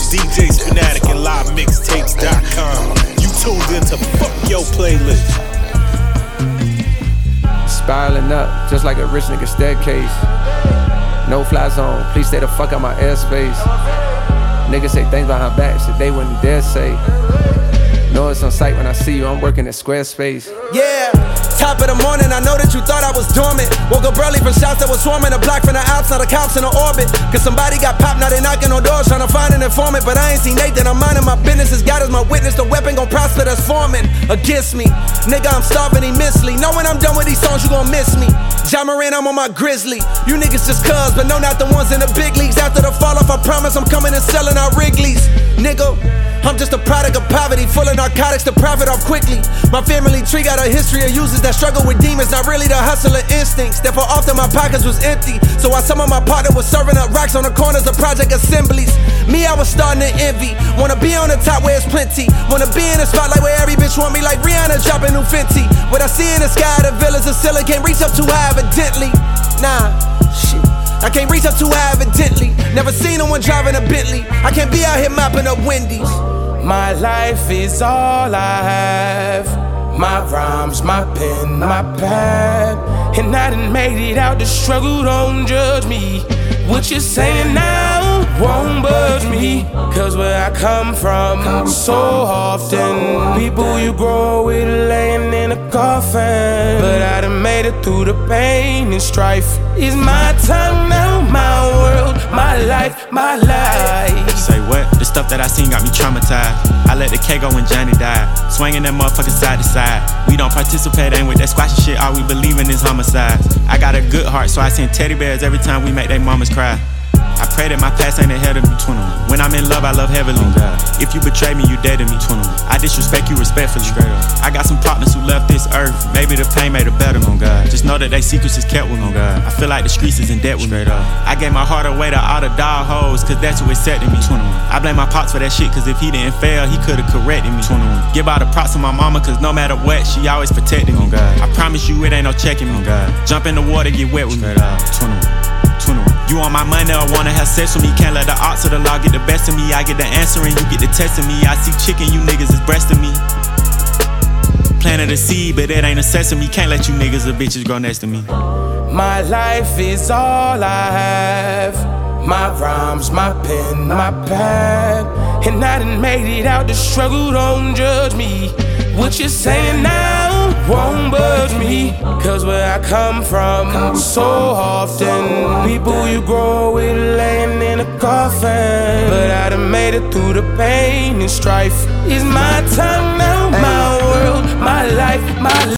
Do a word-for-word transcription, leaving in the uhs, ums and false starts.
D Js Fanatic and live mixtapes dot com. You tuned into Fuck Yo Playlist. Spiraling up, just like a rich nigga staircase. No fly zone, please stay the fuck out my airspace. Niggas say things behind backs that they wouldn't dare say. Know it's on sight when I see you, I'm working at Squarespace. Yeah, top of the morning, I know that you thought I was dormant. Woke up early from shots that was swarming. A block from the outs, now the cops in the orbit. Cause somebody got popped, now they knocking on doors trying to find an informant. But I ain't seen Nathan, I'm minding my business. As God is my witness, the weapon gon' prosper that's forming against me. Nigga, I'm starving immensely. Know when I'm done with these songs, you gon' miss me. Ja Morant, I'm on my grizzly. You niggas just cuz, but no, not the ones in the big leagues. After the fall off, I promise I'm coming and selling out Wrigley's. Nigga, I'm just a product of poverty, full of narcotics to profit off quickly. My family tree got a history of users that struggle with demons, not really the hustler instincts. Therefore often my pockets was empty, so while some of my partner was serving up racks on the corners of project assemblies, me, I was starting to envy. Wanna be on the top where it's plenty, wanna be in the spotlight where every bitch want me like Rihanna dropping new Fenty. What I see in the sky, the villas of Scylla can't reach up too high evidently. Nah, shit, I can't reach up too high evidently. Never seen no one driving a Bentley. I can't be out here mopping up Wendy's. My life is all I have. My rhymes, my pen, my pad. And I done made it out the struggle, don't judge me. What you're saying now won't budge me. Cause where I come from, so often people you grow with laying in a coffin. But I done made it through the pain and strife. It's my time now, my world, my life, my life. Say what? The stuff that I seen got me traumatized. I let the K go when Johnny died. Swinging that motherfucker side to side. We don't participate, ain't with that squashy shit. All we believe in is homicides. I got a good heart, so I send teddy bears every time we make they mamas cry. I pray that my past ain't ahead of me. twenty-one. When I'm in love, I love heavily. Oh God. If you betray me, you dead to me. twenty-one. I disrespect you respectfully. Straight up. I got some partners who left this earth. Maybe the pain made it better. Oh God. Just know that they secrets is kept with me. Oh God. I feel like the streets is in debt with Straight me. Up. I gave my heart away to all the dog hoes, cause that's who accepted me. twenty-one. I blame my pops for that shit, cause if he didn't fail, he could've corrected me. twenty-one. Give all the props to my mama, cause no matter what, she always protected me. Oh God. I promise you it ain't no checking me. Oh God. Jump in the water, get wet with Straight me. Up. twenty-one. twenty-one. You on my money or wanna have sex with me. Can't let the odds of the law get the best of me. I get the answer and you get the test of me. I see chicken, you niggas is breasting me. Planted a seed, but it ain't a sesame. Can't let you niggas or bitches grow next to me. My life is all I have. My rhymes, my pen, my pad. And I done made it out the struggle, don't judge me. What you're saying now won't budge me. Cause where I come from, so often people you grow with laying in a coffin. But I done made it through the pain and strife. It's my time now,